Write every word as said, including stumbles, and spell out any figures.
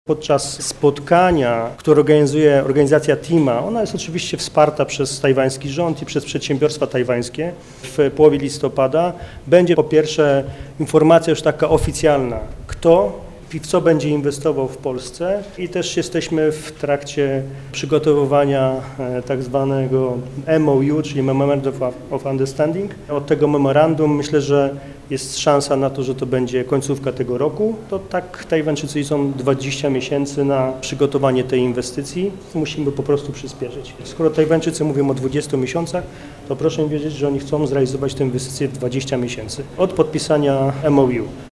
Podczas spotkania, które organizuje organizacja TEAMA, ona jest oczywiście wsparta przez tajwański rząd i przez przedsiębiorstwa tajwańskie, w połowie listopada będzie po pierwsze informacja już taka oficjalna, kto i w co będzie inwestował w Polsce, i też jesteśmy w trakcie przygotowywania tak zwanego M O U, czyli Memorandum of Understanding. Od tego memorandum myślę, że jest szansa na to, że to będzie końcówka tego roku. To tak Tajwańczycy są dwadzieścia miesięcy na przygotowanie tej inwestycji. Musimy po prostu przyspieszyć. Skoro Tajwańczycy mówią o dwudziestu miesiącach, to proszę wiedzieć, że oni chcą zrealizować tę inwestycję w dwadzieścia miesięcy od podpisania M O U.